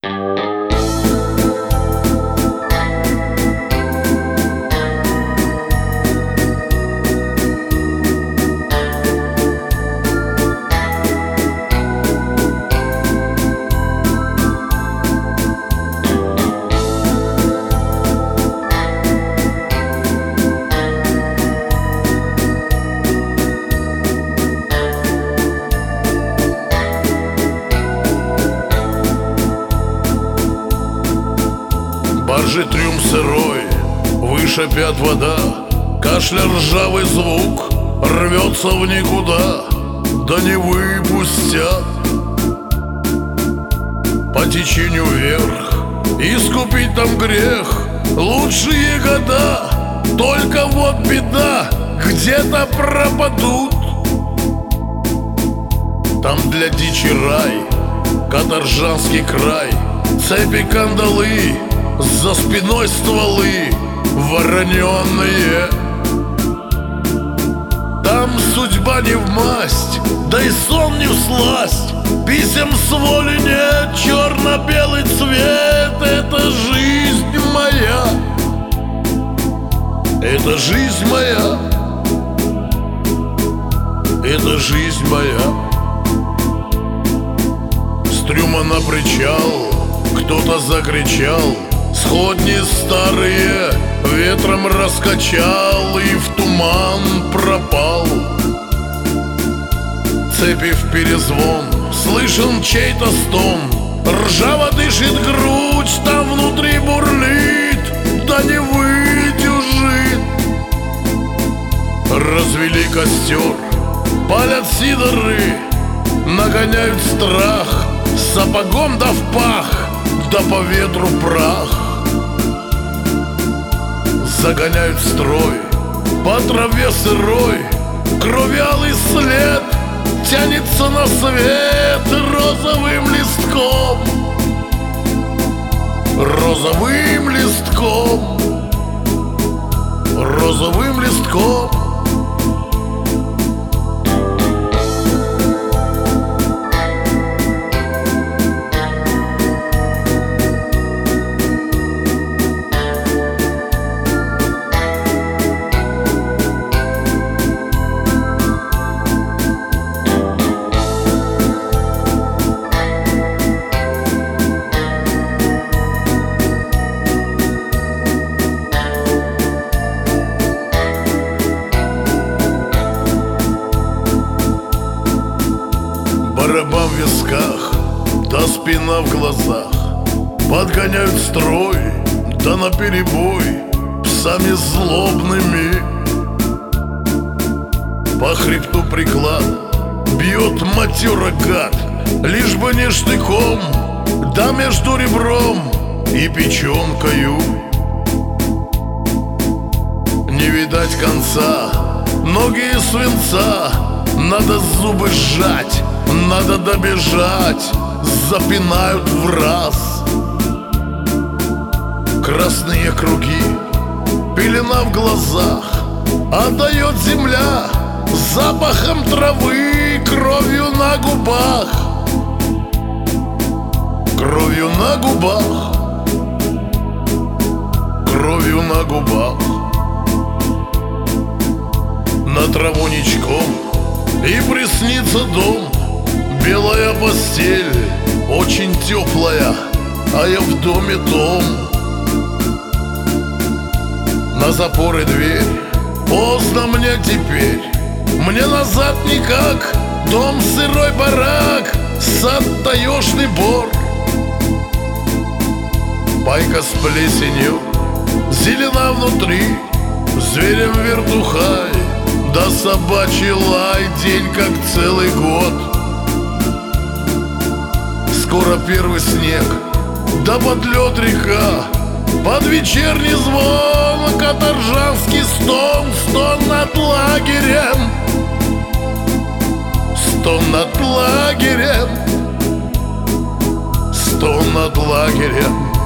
Баржи трюм сырой, выше пят вода, кашля ржавый звук рвется в никуда, да не выпустят. По течению вверх, искупить там грех, лучшие года, только вот беда, где-то пропадут. Там для дичи рай, каторжанский край, цепи, кандалы, за спиной стволы вороненные. Там судьба не в масть, да и сон не всласть, писем с воли нет, черно-белый цвет. Это жизнь моя, это жизнь моя, это жизнь моя. С трюма на причал кто-то закричал, сходни старые ветром раскачал и в туман пропал. Цепи в перезвон, слышен чей-то стон, ржаво дышит грудь, там внутри бурлит, да не выдержит. Развели костер, палят сидоры, нагоняют страх, сапогом да в пах, да по ветру прах. Загоняют строй, по траве сырой, крови алый след тянется на свет розовым листком, розовым листком, розовым листком. Барабан в висках, да спина в глазах, подгоняют строй, да наперебой, псами злобными. По хребту приклад бьет матера гад, лишь бы не штыком, да между ребром и печенкою. Не видать конца, ноги из свинца, надо зубы сжать, надо добежать, запинают в раз. Красные круги, пелена в глазах, отдает земля запахом травы, кровью на губах, кровью на губах, кровью на губах. На траву ничком и приснится дом, белая постель, очень теплая, а я в доме том. На запоры дверь, поздно мне теперь, мне назад никак, дом сырой барак, сад таежный бор. Пайка с плесенью, зелена внутри, зверем вертухай, да собачий лай, день как целый год. Скоро первый снег, да под лед река, под вечерний звон каторжанский стон, стон над лагерем, стон над лагерем, стон над лагерем.